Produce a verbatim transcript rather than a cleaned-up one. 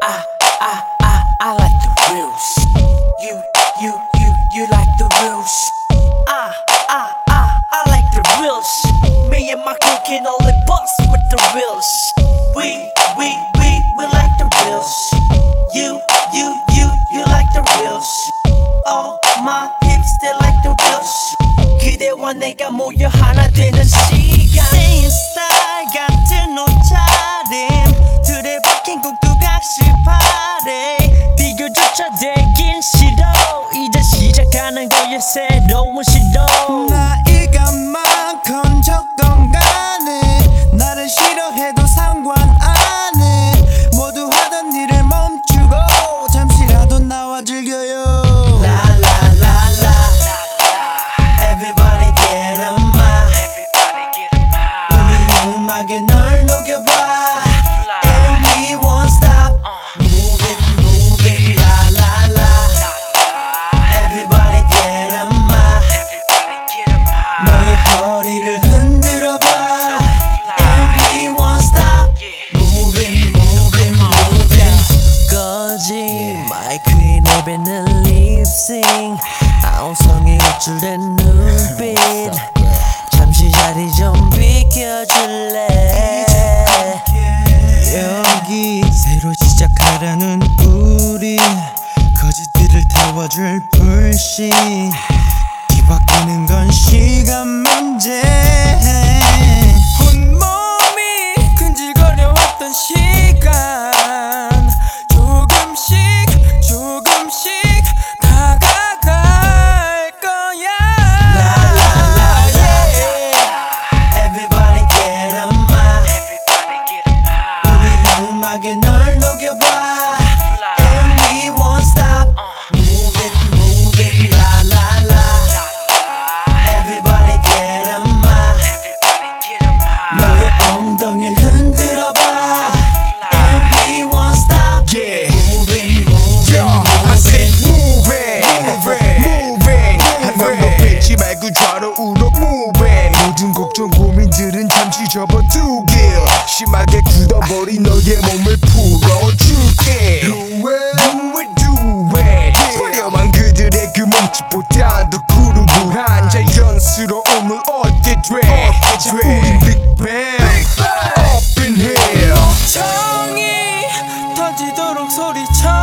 I, I, I, I like the real shit. You, you, you, you like the real shit. I, I, I, I like the real shit. Me and my crew can only bust with the real shit. We, we, we, we like the real shit. You, you, you, you like the real shit. All my hips, they like the real shit. 그대와 내가 모여 하나 되는 시간. Same style 같은 옷차림 둘에 박힌 국두각시 파래. 비교조차 되긴 싫어. 이제 시작하는 거야 새로운 시도. 나이가 많건 간에 나를 싫어해도 상관 안 해. 모두 하던 일을 멈추고 잠시라도 나와 즐겨요. Everybody get a mind. 우리 음악에 널 녹여봐. And we won't stop. Move it, move it, la la la. Everybody get a mind. 너의 허리를 흔들어봐. And we won't stop. Move it, move it, move it. 꺼진 마이크에 내뱉는 립싱. 아웅성이 우쭐댄 눈빛. 잠시 자리 좀 비켜줄래. 여기 새로 시작하라는 우리 거짓들을 태워줄 불씨. 뒤바뀌는 건 시간 문제. 온몸이 근질거려왔던 시간 조금씩 조금씩 다가갈 거야. Everybody get a mind. 우리 음악에 널 녹여봐. And we won't stop. Move it, move it, la la la. Everybody get a mind. 너의 엉덩이를 흔들어봐. And we won't stop. Yeah. Move it, move it, Yo, I said move move it. it, move it. 한번 더 뱉지 말고 좌로 우로 move it. 모든 걱정 고민들은 잠시 접어두길. 심하게 굳어버린 너의 몸을 풀어줄게. Do it, do it, do it. 화려한 그들의 그 몸짓보다 더 그루브한 자연스러움을 얻게 돼. 우린 빅뱅 up in here. 정이 터지도록 소리쳐.